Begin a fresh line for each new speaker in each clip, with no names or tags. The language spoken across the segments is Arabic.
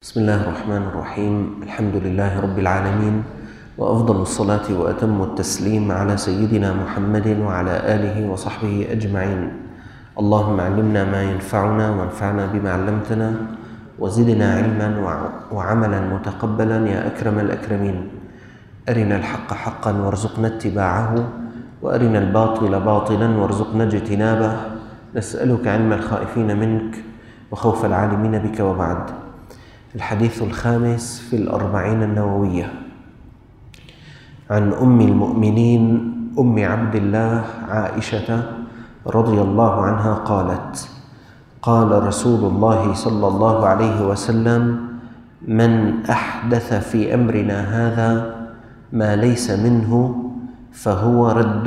بسم الله الرحمن الرحيم. الحمد لله رب العالمين، وأفضل الصلاة وأتم التسليم على سيدنا محمد وعلى آله وصحبه أجمعين. اللهم علمنا ما ينفعنا وانفعنا بما علمتنا وزدنا علما وعملا متقبلا يا أكرم الأكرمين. أرنا الحق حقا وارزقنا اتباعه، وأرنا الباطل باطلا وارزقنا اجتنابه. نسألك علم الخائفين منك وخوف العالمين بك. وبعد. الحديث الخامس في الأربعين النووية، عن أم المؤمنين أم عبد الله عائشة رضي الله عنها قالت: قال رسول الله صلى الله عليه وسلم: من أحدث في أمرنا هذا ما ليس منه فهو رد.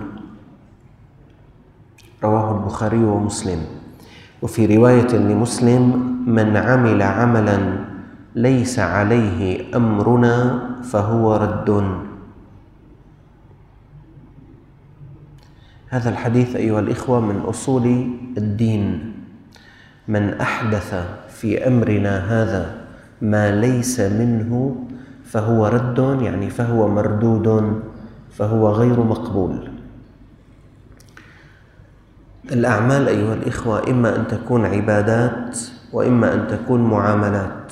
رواه البخاري ومسلم. وفي رواية لمسلم: من عمل عملا ليس عليه أمرنا فهو رد. هذا الحديث أيها الإخوة من أصول الدين. من أحدث في أمرنا هذا ما ليس منه فهو رد، يعني فهو مردود، فهو غير مقبول. الأعمال أيها الإخوة إما أن تكون عبادات وإما أن تكون معاملات.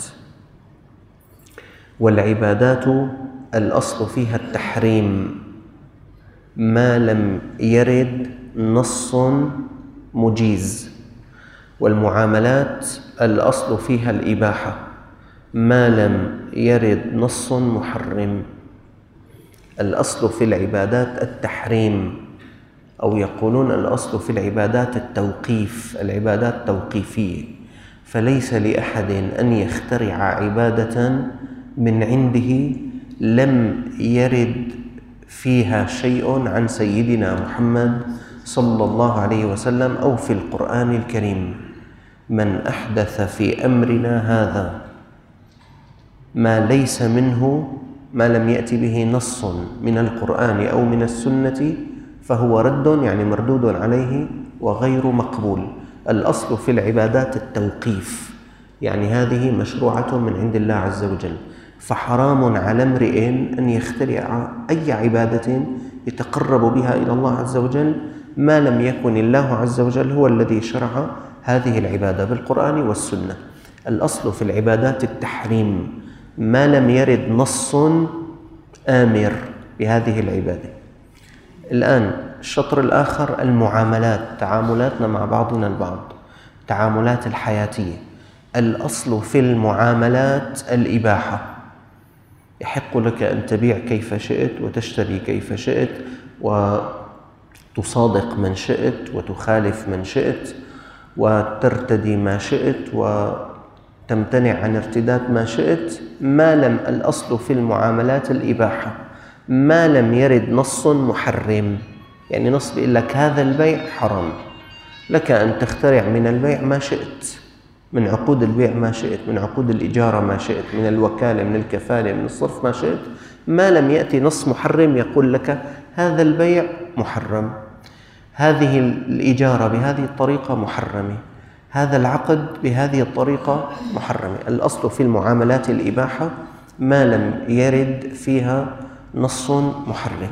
والعبادات الأصل فيها التحريم ما لم يرد نص مجيز، والمعاملات الأصل فيها الإباحة ما لم يرد نص محرم. الأصل في العبادات التحريم، أو يقولون الأصل في العبادات التوقيف، العبادات توقيفية، فليس لأحد أن يخترع عبادة من عنده لم يرد فيها شيء عن سيدنا محمد صلى الله عليه وسلم أو في القرآن الكريم. من أحدث في أمرنا هذا ما ليس منه، ما لم يأتي به نص من القرآن أو من السنة، فهو رد، يعني مردود عليه وغير مقبول. الأصل في العبادات التوقيف، يعني هذه مشروعة من عند الله عز وجل، فحرام على امرئ أن يخترع أي عبادة يتقرب بها إلى الله عز وجل ما لم يكن الله عز وجل هو الذي شرع هذه العبادة بالقرآن والسنة. الأصل في العبادات التحريم ما لم يرد نص آمر بهذه العبادة. الآن الشطر الآخر المعاملات، تعاملاتنا مع بعضنا البعض، تعاملات الحياتية. الأصل في المعاملات الإباحة. يحق لك أن تبيع كيف شئت وتشتري كيف شئت وتصادق من شئت وتخالف من شئت وترتدي ما شئت وتمتنع عن ارتداد ما شئت، ما لم الأصل في المعاملات الإباحة ما لم يرد نص محرم. يعني نص بيقول لك هذا البيع حرام، لك أن تخترع من البيع ما شئت، من عقود البيع ما شئت، من عقود الإجارة ما شئت، من الوكالة، من الكفالة، من الصرف ما شئت، ما لم يأتي نص محرم يقول لك هذا البيع محرم، هذه الإجارة بهذه الطريقة محرمة، هذا العقد بهذه الطريقة محرمة. الأصل في المعاملات الإباحة ما لم يرد فيها نص محرم.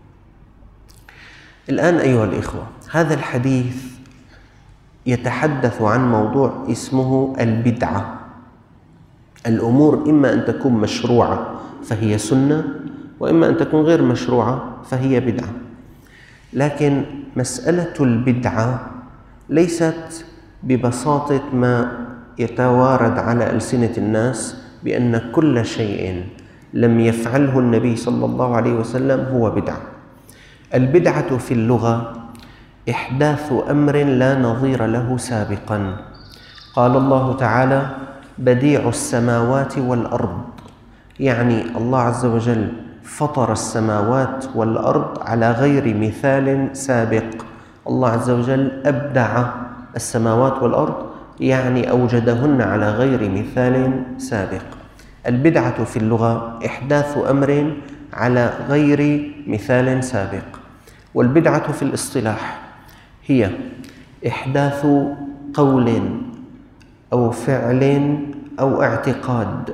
الآن أيها الإخوة، هذا الحديث يتحدث عن موضوع اسمه البدعة. الأمور إما أن تكون مشروعة فهي سنة، وإما أن تكون غير مشروعة فهي بدعة. لكن مسألة البدعة ليست ببساطة ما يتوارد على ألسنة الناس بأن كل شيء لم يفعله النبي صلى الله عليه وسلم هو بدعة. البدعة في اللغة إحداث أمر لا نظير له سابقا. قال الله تعالى: بديع السماوات والأرض، يعني الله عز وجل فطر السماوات والأرض على غير مثال سابق. الله عز وجل أبدع السماوات والأرض، يعني أوجدهن على غير مثال سابق. البدعة في اللغة إحداث أمر على غير مثال سابق. والبدعة في الاصطلاح هي إحداث قول أو فعل أو اعتقاد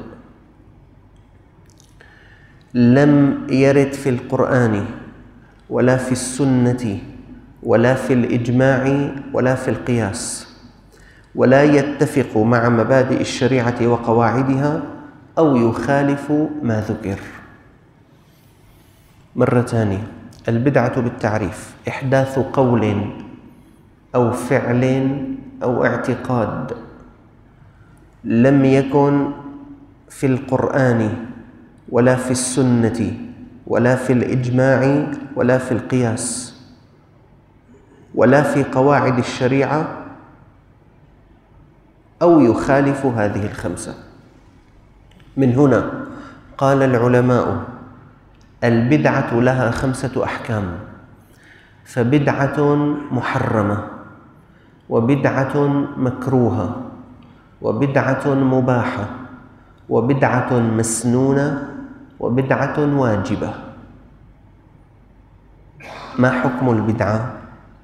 لم يرد في القرآن ولا في السنة ولا في الإجماع ولا في القياس، ولا يتفق مع مبادئ الشريعة وقواعدها، أو يخالف ما ذكر. مرة ثانية، البدعة بالتعريف إحداث قول أو فعل أو اعتقاد لم يكن في القرآن ولا في السنة ولا في الإجماع ولا في القياس ولا في قواعد الشريعة، أو يخالف هذه الخمسة. من هنا قال العلماء: البدعة لها 5 أحكام، فبدعة محرمة، وبدعة مكروهة، وبدعة مباحة، وبدعة مسنونة، وبدعة واجبة. ما حكم البدعة؟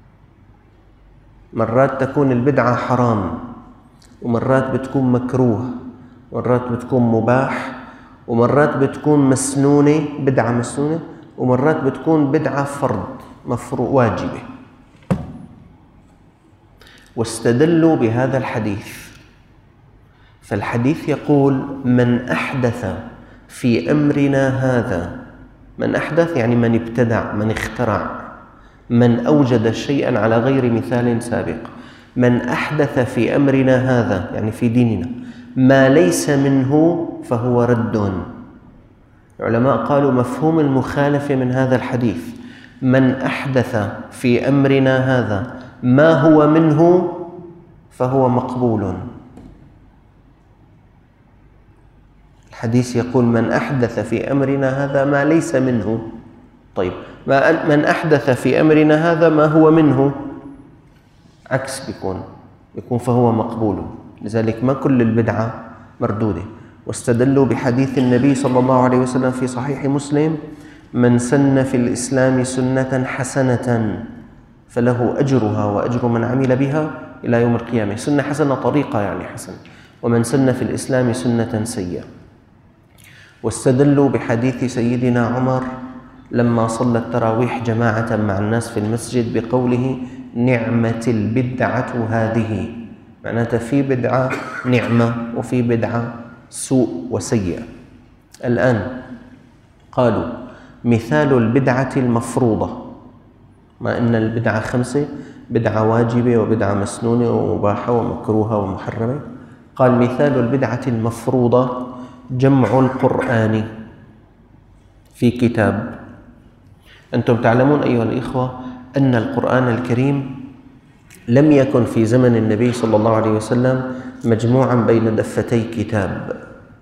مرات تكون البدعة حرام، ومرات بتكون مكروه، مرات بتكون مباح، ومرات بتكون مسنونة، بدعة مسنونة، ومرات بتكون بدعة فرض مفروض واجبة. واستدلوا بهذا الحديث، فالحديث يقول: من أحدث في أمرنا هذا، من أحدث يعني من ابتدع، من اخترع، من أوجد شيئا على غير مثال سابق. من أحدث في أمرنا هذا يعني في ديننا ما ليس منه فهو رد. العلماء قالوا مفهوم المخالفة من هذا الحديث: من أحدث في أمرنا هذا ما هو منه فهو مقبول. الحديث يقول: من أحدث في أمرنا هذا ما ليس منه. طيب، من أحدث في أمرنا هذا ما هو منه، عكس يكون فهو مقبول. لذلك ما كل البدعة مردودة. واستدلوا بحديث النبي صلى الله عليه وسلم في صحيح مسلم: من سن في الإسلام سنة حسنة فله أجرها وأجر من عمل بها إلى يوم القيامة. سنة حسنة طريقة يعني حسن، ومن سن في الإسلام سنة سيئة. واستدلوا بحديث سيدنا عمر لما صلى التراويح جماعة مع الناس في المسجد بقوله: نعمة البدعة هذه، معناتها في بدعة نعمة وفي بدعة سوء وسيئة. الآن قالوا: مثال البدعة المفروضة، ما إن البدعة 5: بدعة واجبة وبدعة مسنونة ومباحة ومكروهة ومحرمة. قال: مثال البدعة المفروضة جمع القرآن في كتاب. أنتم تعلمون أيها الإخوة أن القرآن الكريم لم يكن في زمن النبي صلى الله عليه وسلم مجموعا بين دفتي كتاب،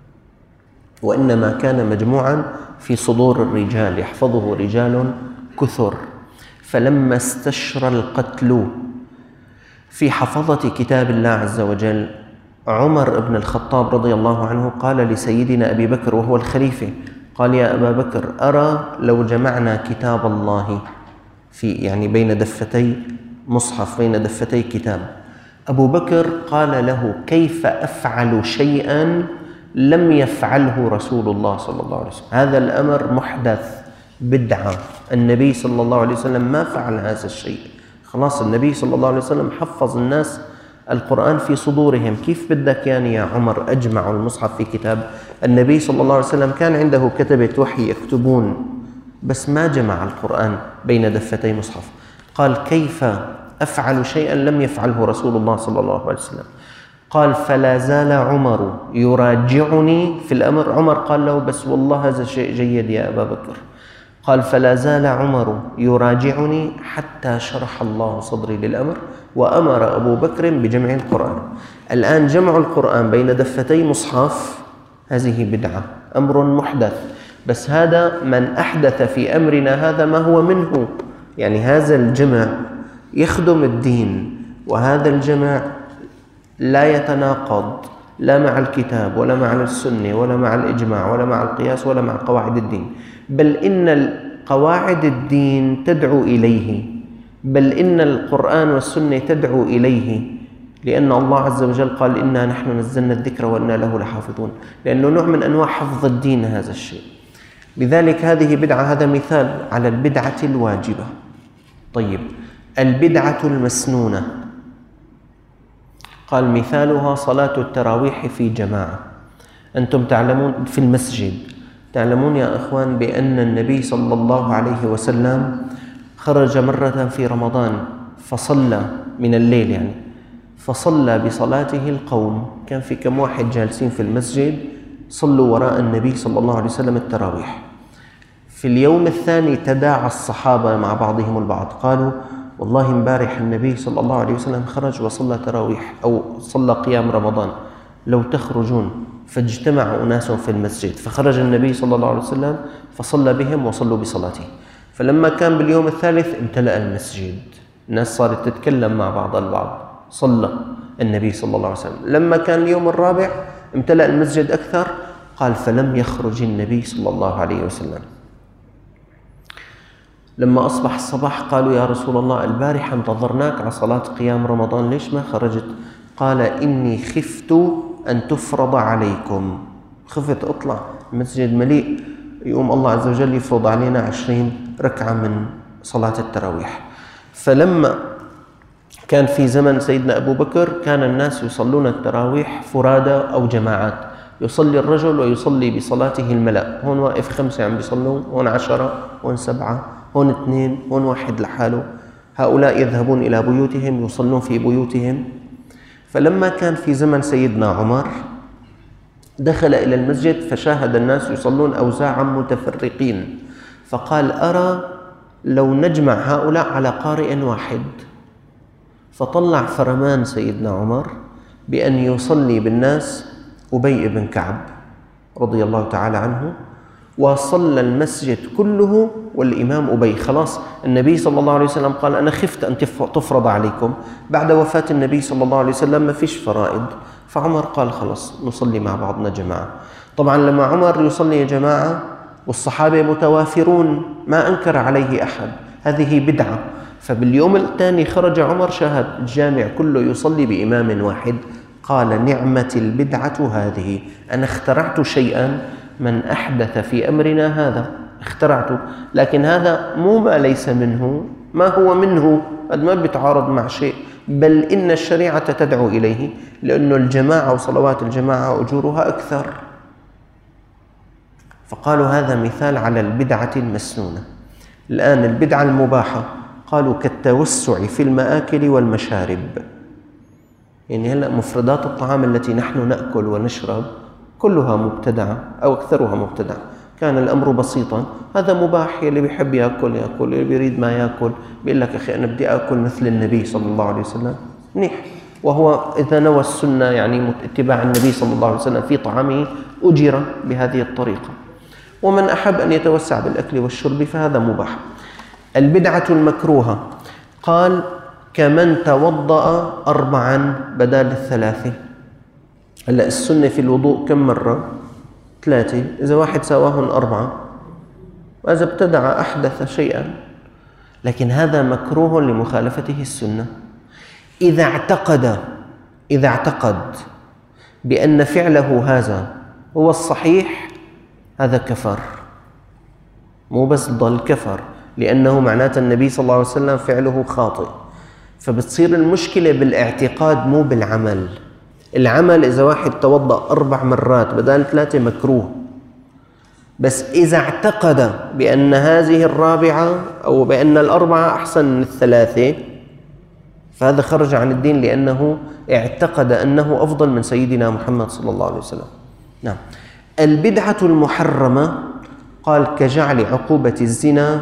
وإنما كان مجموعا في صدور الرجال يحفظه رجال كثر. فلما استشرى القتل في حفظة كتاب الله عز وجل، عمر بن الخطاب رضي الله عنه قال لسيدنا أبي بكر وهو الخليفة، قال: يا أبا بكر، أرى لو جمعنا كتاب الله يعني بين دفتي مصحف، بين دفتي كتاب. أبو بكر قال له: كيف أفعل شيئا لم يفعله رسول الله صلى الله عليه وسلم؟ هذا الأمر محدث، بدعة، النبي صلى الله عليه وسلم ما فعل هذا الشيء. خلاص، النبي صلى الله عليه وسلم حفظ الناس القرآن في صدورهم. كيف بدك يعني يا عمر أجمع المصحف في كتاب؟ النبي صلى الله عليه وسلم كان عنده كتبة وحي يكتبون، بس ما جمع القرآن بين دفتي مصحف. قال: كيف أفعل شيئا لم يفعله رسول الله صلى الله عليه وسلم؟ قال: فلا زال عمر يراجعني في الأمر. عمر قال له: بس والله هذا شيء جيد يا أبا بكر. قال: فلا زال عمر يراجعني حتى شرح الله صدري للأمر، وأمر أبو بكر بجمع القرآن. الآن جمع القرآن بين دفتي مصحف هذه بدعة، أمر محدث، بس هذا من أحدث في أمرنا هذا ما هو منه، يعني هذا الجمع يخدم الدين، وهذا الجمع لا يتناقض لا مع الكتاب ولا مع السنة ولا مع الإجماع ولا مع القياس ولا مع قواعد الدين، بل إن قواعد الدين تدعو إليه، بل إن القرآن والسنة تدعو إليه. لأن الله عز وجل قال إنا نحن نزلنا الذكر وإنا له لحافظون، لأنه نوع من أنواع حفظ الدين هذا الشيء. لذلك هذه بدعة، هذا مثال على البدعة الواجبة. طيب، البدعة المسنونة قال مثالها صلاة التراويح في جماعة. أنتم تعلمون في المسجد، تعلمون يا أخوان بأن النبي صلى الله عليه وسلم خرج مرة في رمضان فصلى من الليل يعني، فصلى بصلاته القوم، كان في كم واحد جالسين في المسجد صلوا وراء النبي صلى الله عليه وسلم التراويح. في اليوم الثاني تداعى الصحابة مع بعضهم البعض، قالوا والله امبارح النبي صلى الله عليه وسلم خرج وصلى تراويح أو صلى قيام رمضان، لو تخرجون. فاجتمع أناس في المسجد، فخرج النبي صلى الله عليه وسلم فصلى بهم وصلوا بصلاته. فلما كان باليوم الثالث امتلأ المسجد، الناس صارت تتكلم مع بعض البعض، صلى النبي صلى الله عليه وسلم. لما كان اليوم الرابع امتلأ المسجد أكثر، قال فلم يخرج النبي صلى الله عليه وسلم. لما أصبح الصباح قالوا يا رسول الله البارحة انتظرناك على صلاة قيام رمضان، ليش ما خرجت؟ قال إني خفت أن تفرض عليكم، خفت أطلع المسجد مليء، يقوم الله عز وجل يفرض علينا 20 ركعة من صلاة التراويح. فلما كان في زمن سيدنا أبو بكر كان الناس يصلون التراويح فرادى أو جماعات، يصلي الرجل ويصلي بصلاته الملأ، هون واقف 5 عم بيصلون، هون 10، هون 7، هون 2، هون 1 لحاله. هؤلاء يذهبون إلى بيوتهم يصلون في بيوتهم. فلما كان في زمن سيدنا عمر دخل إلى المسجد فشاهد الناس يصلون أوزاعا متفرقين، فقال أرى لو نجمع هؤلاء على قارئ واحد. فطلع فرمان سيدنا عمر بأن يصلي بالناس أبي بن كعب رضي الله تعالى عنه، وصلى المسجد كله والإمام أبي. خلاص النبي صلى الله عليه وسلم قال أنا خفت أن تفرض عليكم، بعد وفاة النبي صلى الله عليه وسلم ما فيش فرائض، فعمر قال خلاص نصلي مع بعضنا جماعة. طبعا لما عمر يصلي جماعة والصحابة متوافرون ما أنكر عليه أحد، هذه بدعة. فباليوم الثاني خرج عمر شاهد الجامع كله يصلي بإمام واحد، قال نعمة البدعة هذه، أنا اخترعت شيئا، من أحدث في أمرنا هذا اخترعته، لكن هذا مو ما ليس منه، ما هو منه، هذا ما بيتعارض مع شيء، بل إن الشريعة تدعو إليه، لأن الجماعة وصلوات الجماعة أجورها أكثر. فقالوا هذا مثال على البدعة المسنونة. الآن البدعة المباحة قالوا كالتوسع في المآكل والمشارب، يعني هلأ مفردات الطعام التي نحن نأكل ونشرب كلها مبتدعة أو أكثرها مبتدعة. كان الأمر بسيطا، هذا مباح، يلي بيحب يأكل يأكل، يلي بيريد ما يأكل، بيقول لك أخي أنا بدي أكل مثل النبي صلى الله عليه وسلم، منيح. وهو إذا نوى السنة يعني اتباع النبي صلى الله عليه وسلم في طعامه أجر بهذه الطريقة. ومن أحب أن يتوسع بالأكل والشرب فهذا مباح. البدعة المكروهة قال كمن توضأ 4 بدال 3. هلا السنة في الوضوء كم مرة؟ 3، إذا واحد سواهن 4 وإذا ابتدع أحدث شيئا، لكن هذا مكروه لمخالفته السنة. إذا اعتقد بأن فعله هذا هو الصحيح هذا كفر، مو بس ضل كفر، لأنه معناته النبي صلى الله عليه وسلم فعله خاطئ. فبتصير المشكلة بالاعتقاد مو بالعمل. العمل إذا واحد توضأ 4 مرات بدل 3 مكروه، بس إذا اعتقد بأن هذه 4 أو بأن 4 أحسن من 3 فهذا خرج عن الدين، لأنه اعتقد أنه أفضل من سيدنا محمد صلى الله عليه وسلم. نعم. البدعة المحرمة قال كجعل عقوبة الزنا،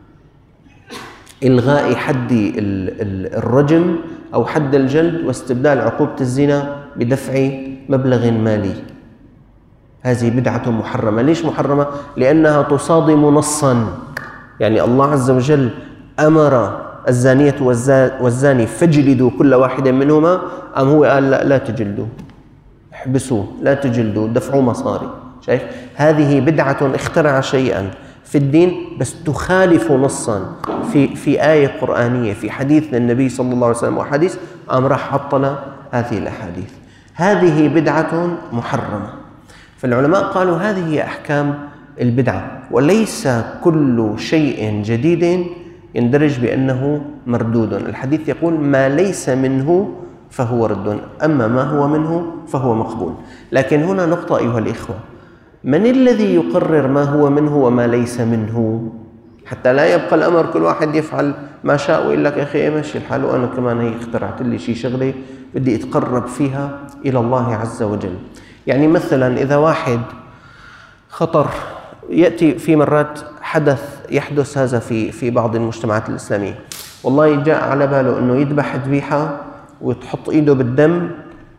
إلغاء حد الرجم أو حد الجلد، واستبدال عقوبة الزنا بدفع مبلغ مالي. هذه بدعة محرمة. ليش محرمة؟ لأنها تصادم نصا، يعني الله عز وجل أمر الزانية والزاني فاجلدوا كل واحد منهما، أم هو قال لا تجلدوا، احبسوه، لا تجلدوا، دفعوا مصاري. شايف؟ هذه بدعة اخترع شيئا في الدين بس تخالف نصا في آية قرآنية، في حديث للنبي صلى الله عليه وسلم، وحديث راح عطل هذه الأحاديث. هذه بدعة محرمة. فالعلماء قالوا هذه هي أحكام البدعة، وليس كل شيء جديد يندرج بأنه مردود. الحديث يقول ما ليس منه فهو رد، أما ما هو منه فهو مقبول. لكن هنا نقطة أيها الإخوة، من الذي يقرر ما هو منه وما ليس منه؟ حتى لا يبقى الأمر كل واحد يفعل ما شاء ويقول لك يا أخي ماشي الحال وأنا كمان هي اخترعت لي شيء شغلة بدي أتقرب فيها إلى الله عز وجل. يعني مثلا إذا واحد خطر يأتي في مرات يحدث هذا في بعض المجتمعات الإسلامية، والله جاء على باله أنه يذبح ذبيحة وتحط إيده بالدم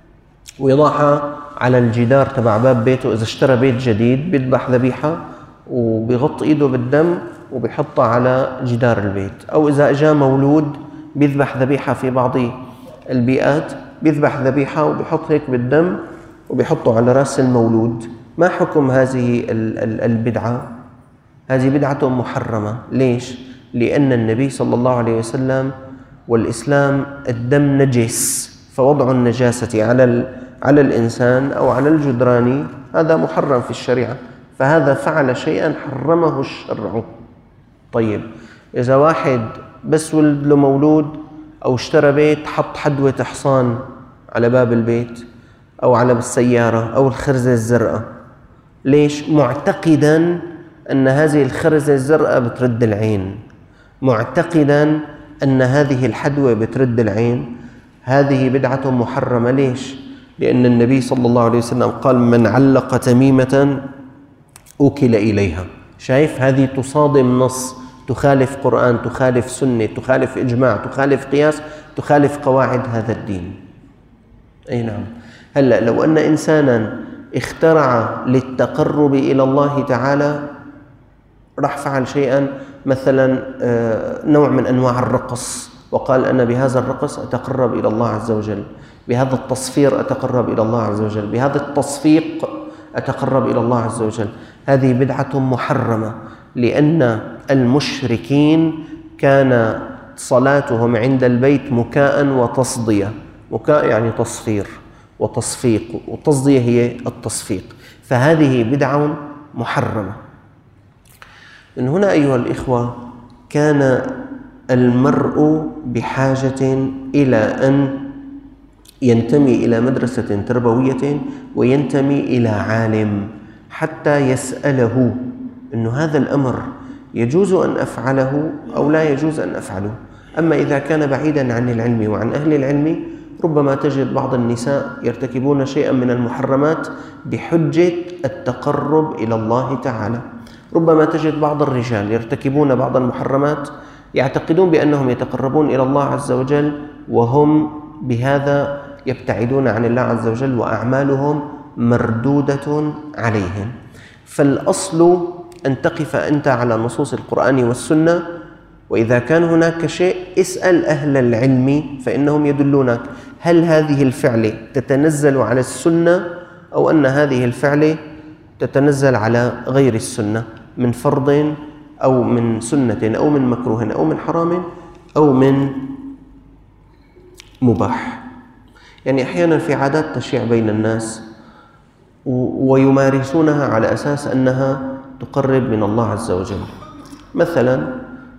ويضعها على الجدار تبع باب بيته. إذا اشترى بيت جديد بيذبح ذبيحة وبيغط إيده بالدم وبيحطها على جدار البيت. أو إذا أجا مولود بيذبح ذبيحة، في بعض البيئات بيذبح ذبيحة وبيحط هيك بالدم وبيحطه على رأس المولود. ما حكم هذه البدعة؟ هذه بدعة محرمة. ليش؟ لأن النبي صلى الله عليه وسلم والإسلام الدم نجس، فوضع النجاسة على الإنسان أو على الجدران هذا محرم في الشريعة، فهذا فعل شيئا حرمه الشرع. طيب إذا واحد بس ولد له مولود أو اشترى بيت حط حدوة حصان على باب البيت أو على السيارة أو الخرزة الزرقاء، ليش؟ معتقدا أن هذه الخرزة الزرقاء بترد العين، معتقدا أن هذه الحدوة بترد العين. هذه بدعة محرمة. ليش؟ لأن النبي صلى الله عليه وسلم قال من علق تميمة أوكل إليها. شايف؟ هذه تصادم نص، تخالف قرآن، تخالف سنة، تخالف إجماع، تخالف قياس، تخالف قواعد هذا الدين. أي نعم. هلأ لو أن إنسانا اخترع للتقرب إلى الله تعالى، راح فعل شيئا مثلا نوع من أنواع الرقص وقال أنا بهذا الرقص أتقرب إلى الله عز وجل، بهذا التصفير أتقرب إلى الله عز وجل، بهذا التصفيق أتقرب إلى الله عز وجل. هذه بدعة محرمة، لأن المشركين كان صلاتهم عند البيت مكاء وتصدية. مكاء يعني تصفير وتصفيق، والتصدية هي التصفيق، فهذه بدعة محرمة. من هنا أيها الإخوة كان المرء بحاجة إلى أن ينتمي إلى مدرسة تربوية وينتمي إلى عالم حتى يسأله أن هذا الأمر يجوز أن أفعله أو لا يجوز أن أفعله. أما إذا كان بعيدا عن العلم وعن أهل العلم، ربما تجد بعض النساء يرتكبون شيئا من المحرمات بحجة التقرب إلى الله تعالى، ربما تجد بعض الرجال يرتكبون بعض المحرمات يعتقدون بأنهم يتقربون إلى الله عز وجل وهم بهذا يبتعدون عن الله عز وجل وأعمالهم مردودة عليهم. فالأصل أن تقف أنت على نصوص القرآن والسنة، وإذا كان هناك شيء اسأل أهل العلم فإنهم يدلونك هل هذه الفعلة تتنزل على السنة أو أن هذه الفعلة تتنزل على غير السنة من فرض أو من سنة أو من مكروه أو من حرام أو من مباح. يعني أحيانا في عادات تشيع بين الناس ويمارسونها على أساس أنها تقرب من الله عز وجل. مثلا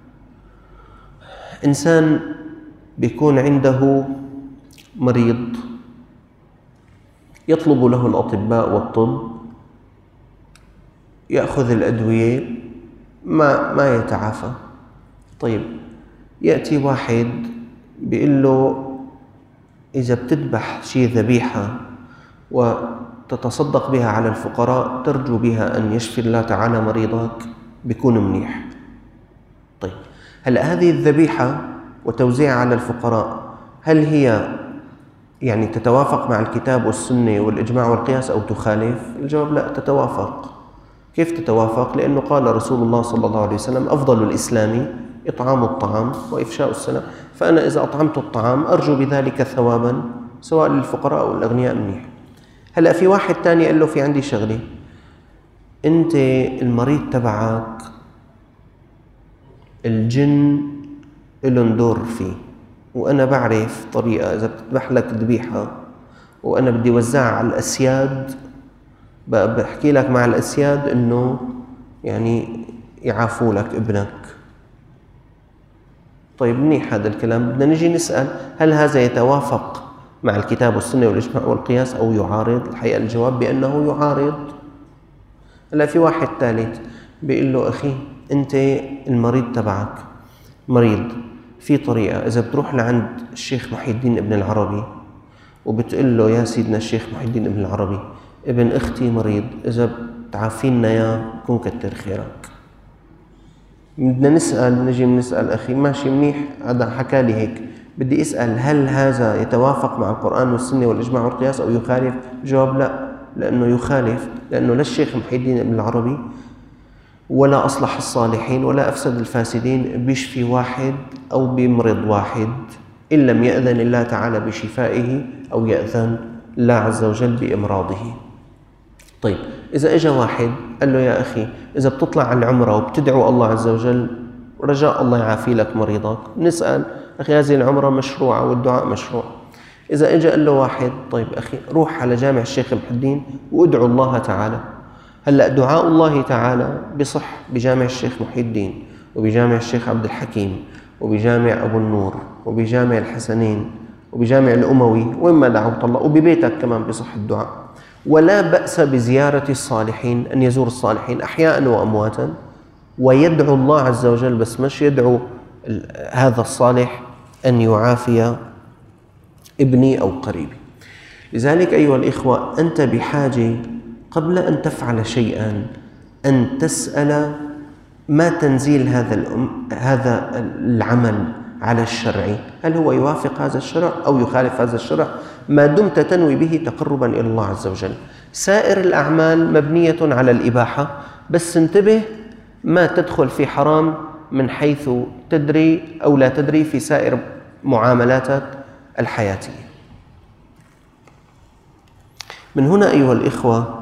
إنسان بيكون عنده مريض يطلب له الأطباء والطب، يأخذ الأدوية ما يتعافى. طيب يأتي واحد بيقول له إذا بتذبح شيء ذبيحة وتتصدق بها على الفقراء ترجو بها أن يشفي الله تعالى مريضك بيكون منيح. طيب هلأ هذه الذبيحة وتوزيعها على الفقراء هل هي يعني تتوافق مع الكتاب والسنة والإجماع والقياس أو تخالف؟ الجواب لا، تتوافق. كيف تتوافق؟ لأنه قال رسول الله صلى الله عليه وسلم أفضل الإسلام إطعام الطعام وإفشاء السلام، فأنا إذا أطعمت الطعام أرجو بذلك ثوابا سواء للفقراء أو الأغنياء منيح. هلأ في واحد تاني قال له في عندي شغلة، أنت المريض تبعك الجن إلن دور فيه، وأنا بعرف طريقة إذا بتذبح لك ذبيحة وأنا بدي وزعها على الأسياد، بحكي لك مع الأسياد إنه يعني يعافوا لك ابنك. طيب منيح هذا الكلام، بدنا نجي نسأل هل هذا يتوافق مع الكتاب والسنة والإجماع والقياس أو يعارض؟ الحقيقة الجواب بأنه يعارض. هلا في واحد ثالث بيقول له أخي أنت المريض تبعك مريض، في طريقة إذا بتروح لعند الشيخ محي الدين ابن العربي وبتقول له يا سيدنا الشيخ محي الدين ابن العربي ابن أختي مريض، إذا بتعافينا يا كون كتر خيرك. بدنا نسأل، نجي بنسأل أخي ماشي منيح، هذا حكى لي هيك، بدي أسأل هل هذا يتوافق مع القرآن والسنة والإجماع والقياس أو يخالف؟ جواب لا، لأنه يخالف، لأنه لا الشيخ محي الدين ابن العربي ولا أصلح الصالحين ولا أفسد الفاسدين بيشفي واحد أو بيمرض واحد إن لم يأذن الله تعالى بشفائه أو يأذن الله عز وجل بإمراضه. طيب إذا إجا واحد قال له يا أخي إذا بتطلع على العمرة وبتدعو الله عز وجل رجاء الله يعافي لك مريضك، نسأل أخي هذه العمرة مشروعة والدعاء مشروع. إذا إجا قال له واحد طيب أخي روح على جامع الشيخ محي الدين وادعو الله تعالى، هلأ دعاء الله تعالى بصح بجامع الشيخ محي الدين وبجامع الشيخ عبد الحكيم وبجامع أبو النور وبجامع الحسنين وبجامع الأموي وين ما دعوت الله، وببيتك كمان بصح الدعاء. ولا بأس بزيارة الصالحين، أن يزور الصالحين أحياء وأمواتا ويدعو الله عز وجل، بس مش يدعو هذا الصالح أن يعافي ابني أو قريبي. لذلك أيها الإخوة أنت بحاجة قبل أن تفعل شيئا أن تسأل ما تنزيل هذا العمل على الشرع، هل هو يوافق هذا الشرع أو يخالف هذا الشرع، ما دمت تنوي به تقربا إلى الله عز وجل. سائر الأعمال مبنية على الإباحة، بس انتبه ما تدخل في حرام من حيث تدري أو لا تدري في سائر معاملاتك الحياتية. من هنا أيها الإخوة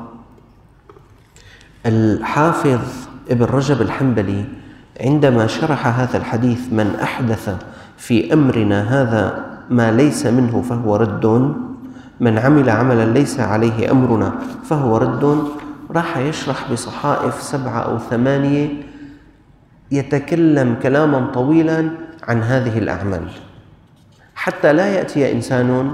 الحافظ ابن رجب الحنبلي عندما شرح هذا الحديث من أحدث في أمرنا هذا ما ليس منه فهو رد، من عمل عملا ليس عليه أمرنا فهو رد، راح يشرح بصحائف 7 أو 8 يتكلم كلاما طويلا عن هذه الأعمال، حتى لا يأتي إنسان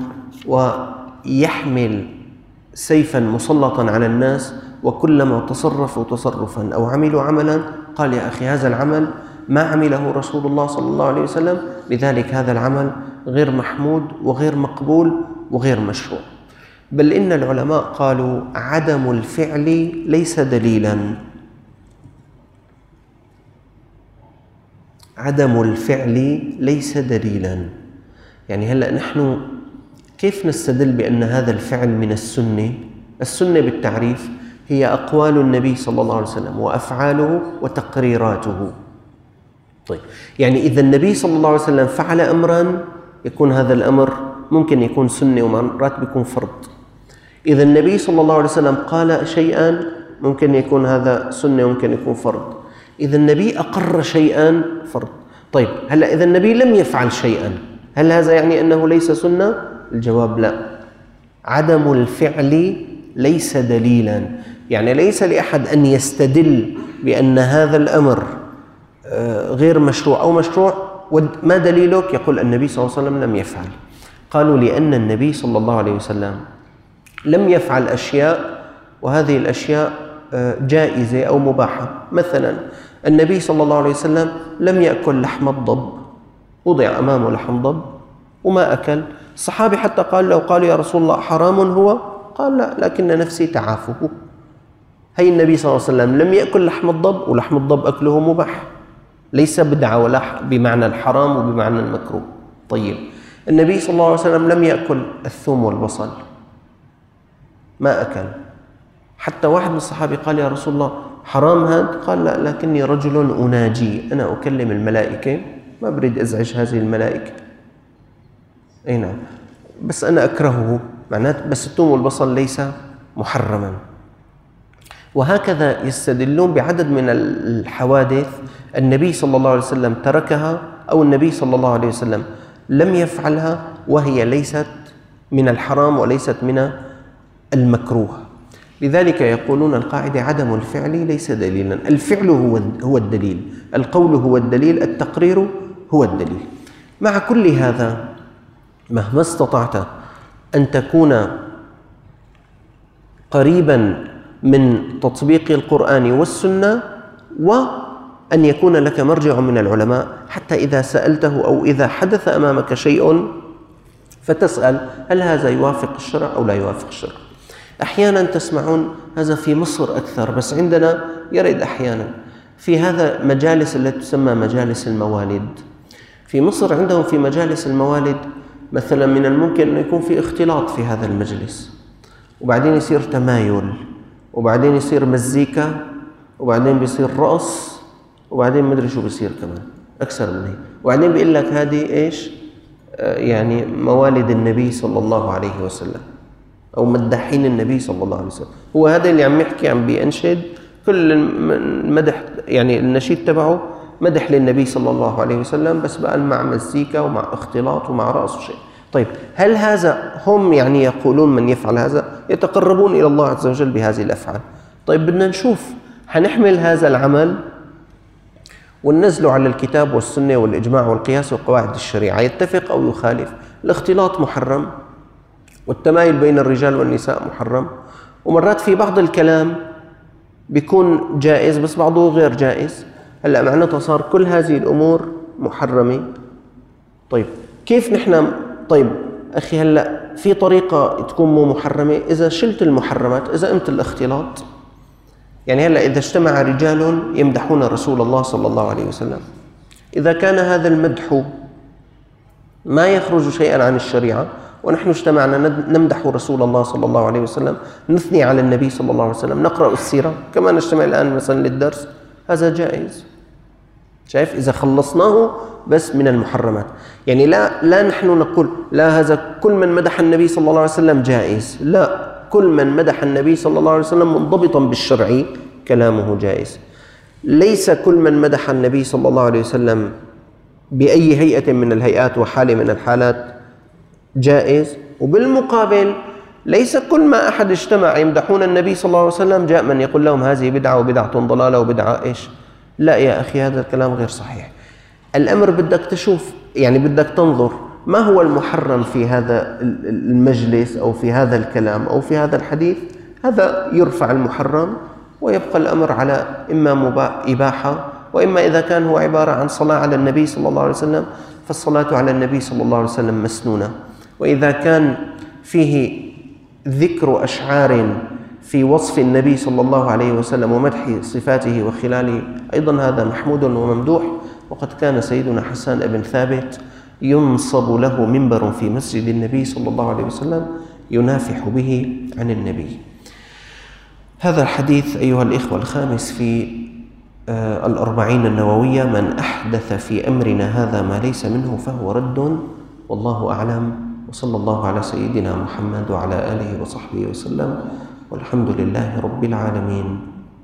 ويحمل سيفا مسلطا على الناس وكلما تصرفوا تصرفا أو عملوا عملا قال يا أخي هذا العمل ما عمله رسول الله صلى الله عليه وسلم، لذلك هذا العمل غير محمود وغير مقبول وغير مشروع. بل إن العلماء قالوا عدم الفعل ليس دليلا، عدم الفعل ليس دليلا. يعني هلأ نحن كيف نستدل بأن هذا الفعل من السنة؟ السنة بالتعريف هي أقوال النبي صلى الله عليه وسلم وأفعاله وتقريراته. طيب يعني إذا النبي صلى الله عليه وسلم فعل أمرا يكون هذا الأمر ممكن يكون سنة ومرات بيكون فرض. إذا النبي صلى الله عليه وسلم قال شيئا ممكن يكون هذا سنة وممكن يكون فرض. إذا النبي أقر شيئا فرض. طيب هلأ إذا النبي لم يفعل شيئا هل هذا يعني أنه ليس سنة؟ الجواب لا. عدم الفعل ليس دليلا، يعني ليس لأحد أن يستدل بأن هذا الأمر غير مشروع أو مشروع. ما دليلك؟ يقول النبي صلى الله عليه وسلم لم يفعل. قالوا لأن النبي صلى الله عليه وسلم لم يفعل أشياء وهذه الأشياء جائزة أو مباحة. مثلا النبي صلى الله عليه وسلم لم يأكل لحم الضب، وضع أمامه لحم ضب وما أكل. الصحابي حتى قال لو قالوا يا رسول الله حرام هو؟ قال لا، لكن نفسي تعافه. هي النبي صلى الله عليه وسلم لم يأكل لحم الضب، ولحم الضب أكله مباح، ليس بدعة ولا بمعنى الحرام وبمعنى المكروه. طيب النبي صلى الله عليه وسلم لم يأكل الثوم والبصل، ما أكل. حتى واحد من الصحابة قال يا رسول الله حرام هذا؟ قال لا، لكني رجل أناجي، أنا أكلم الملائكة، ما بريد أزعج هذه الملائكة. أي نعم، بس أنا أكرهه، معناته بس الثوم والبصل ليس محرما. وهكذا يستدلون بعدد من الحوادث النبي صلى الله عليه وسلم تركها أو النبي صلى الله عليه وسلم لم يفعلها وهي ليست من الحرام وليست من المكروه. لذلك يقولون القاعدة عدم الفعل ليس دليلا، الفعل هو الدليل، القول هو الدليل، التقرير هو الدليل. مع كل هذا مهما استطعت أن تكون قريبا من تطبيق القرآن والسنة، وأن يكون لك مرجع من العلماء، حتى إذا سألته أو إذا حدث أمامك شيء فتسأل هل هذا يوافق الشرع أو لا يوافق الشرع. أحيانا تسمعون هذا في مصر أكثر، بس عندنا يرد أحيانا في هذا مجالس التي تسمى مجالس الموالد. في مصر عندهم في مجالس الموالد مثلا من الممكن أن يكون في اختلاط في هذا المجلس، وبعدين يصير تمايل، وبعدين يصير مزيكا، وبعدين بيصير رقص، وبعدين ما ادري شو بيصير كمان اكثر من هيك، وبعدين بيقول لك هذه ايش؟ يعني موالد النبي صلى الله عليه وسلم او مدحين النبي صلى الله عليه وسلم. هو هذا اللي عم يحكي، عم بينشد كل المدح، يعني النشيد تبعه مدح للنبي صلى الله عليه وسلم، بس بقى مع مزيكا ومع اختلاط ومع رقص وشيء. طيب هل هذا هم يعني يقولون من يفعل هذا يتقربون إلى الله عز وجل بهذه الأفعال؟ طيب بدنا نشوف، حنحمل هذا العمل وننزله على الكتاب والسنة والإجماع والقياس وقواعد الشريعة، يتفق أو يخالف. الاختلاط محرم، والتمايل بين الرجال والنساء محرم، ومرات في بعض الكلام بيكون جائز بس بعضه غير جائز. هلأ معناتها صار كل هذه الأمور محرمة. طيب كيف نحن؟ طيب أخي هلأ في طريقة تكون مو محرمة إذا شلت المحرمات، إذا قمت الاختلاط. يعني هلأ إذا اجتمع رجال يمدحون رسول الله صلى الله عليه وسلم، إذا كان هذا المدح ما يخرج شيئا عن الشريعة، ونحن اجتمعنا نمدح رسول الله صلى الله عليه وسلم، نثني على النبي صلى الله عليه وسلم، نقرأ السيرة، كما نجتمع الآن مثلا للدرس، هذا جائز. شايف؟ إذا خلصناه بس من المحرمات. يعني لا نحن نقول لا هذا كل من مدح النبي صلى الله عليه وسلم جائز، لا، كل من مدح النبي صلى الله عليه وسلم منضبطا بالشرع كلامه جائز. ليس كل من مدح النبي صلى الله عليه وسلم بأي هيئة من الهيئات وحالة من الحالات جائز. وبالمقابل ليس كل ما أحد اجتمع يمدحون النبي صلى الله عليه وسلم جاء من يقول لهم هذه بدعة وبدعة ضلالة وبدعة إيش. لا يا أخي، هذا الكلام غير صحيح. الأمر بدك تشوف، يعني بدك تنظر ما هو المحرم في هذا المجلس أو في هذا الكلام أو في هذا الحديث. هذا يرفع المحرم ويبقى الأمر على إما إباحة، وإما إذا كان هو عبارة عن صلاة على النبي صلى الله عليه وسلم فالصلاة على النبي صلى الله عليه وسلم مسنونة. وإذا كان فيه ذكر أشعار في وصف النبي صلى الله عليه وسلم ومدح صفاته وخلاله أيضا هذا محمود وممدوح. وقد كان سيدنا حسان بن ثابت ينصب له منبر في مسجد النبي صلى الله عليه وسلم ينافح به عن النبي. هذا الحديث أيها الإخوة الخامس في 40 النووية: من أحدث في أمرنا هذا ما ليس منه فهو رد، والله أعلم، وصلى الله على سيدنا محمد وعلى آله وصحبه وسلم، والحمد لله رب العالمين.